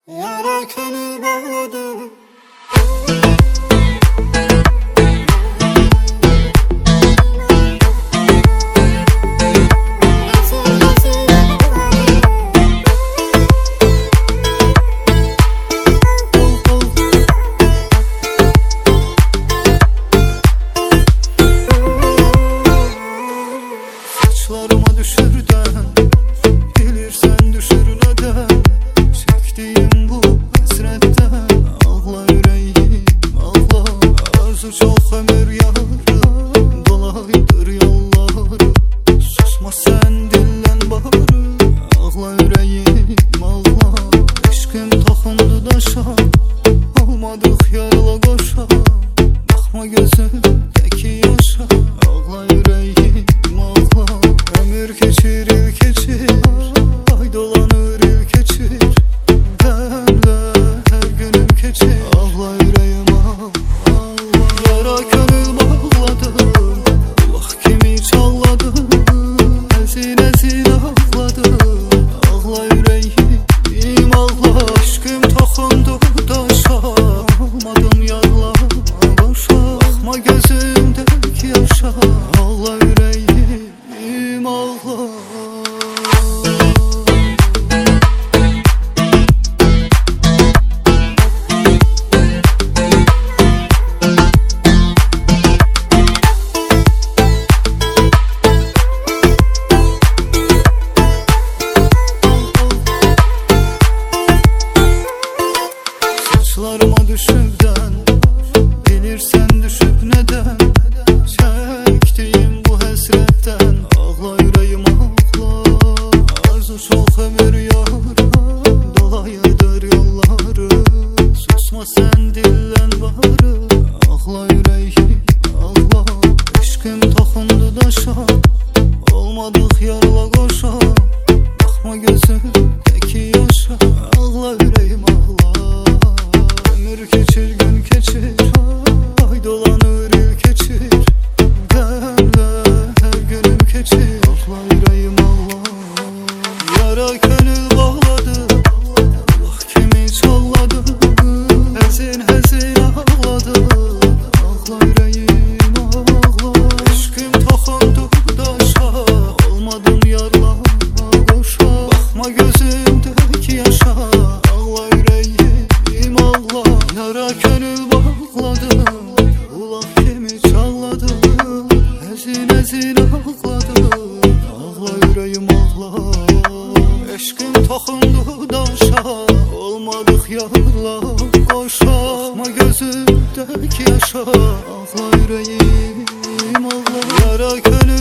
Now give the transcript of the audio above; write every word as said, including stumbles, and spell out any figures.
Yara gönül bağladı. Saçlarıma düşürden, gelirsen düşür neden? Çektiğim bu hasretten, ağla yüreğim ağla. Arzu çok ömür yarım, dolaydır yolları. Susma sen dillen bağrı, ağla yüreğim ağla. Eşkim tokundu daşa, olmadık yarla koşa. Bakma gözümdeki yaşa, ağla yüreğim ağla. Ömür geçir il geçir, ay dolanır il geçir. Benle her günüm geçir, ağla yüreğim ağla. Yara gönül bağladım, bak kimi çalladım. Ezin ezin ağladım, ağla yüreğim ağla. Aşkım tokundu daşa, olmadım yarla boşa. Bakma gözümdeki yaşa, ağla yüreğim ağla. Saçlarıma düşüpten, bilirsen düşüp neden? Çektiğim bu hasretten, ağla yüreğim ağla. Arzu çok ömür yarım, dolayıdır yolları. Susma sen dillen bağrı, ağla yüreğim ağla. Eşkim tokundu daşa, olmadık yarla koşa. Bakma gözümdeki yaşa, ağla yüreğim ağla. Ömür geçir gün geçir, ay dolanır il geçir. Benle her günüm geçir, ağla yüreğim ağla. Yara gönül bağladı, bak kimi çalladı. Ezin ezin ağladı, ağla yüreğim ağla. Eşkim tokundu daşa, olmadım yarla koşa. Bakma gözümdeki yaşa, ağla yüreğim ağla. Yara gönül bağladı, ulak kimi çalladı. Ezin ezin ağladı, ağla yüreğim ağla. Eşkim tokundu daşa, olmadık yarla koşa. Bakma gözümdeki yaşa, ağla yüreğim ağla. Yara gönül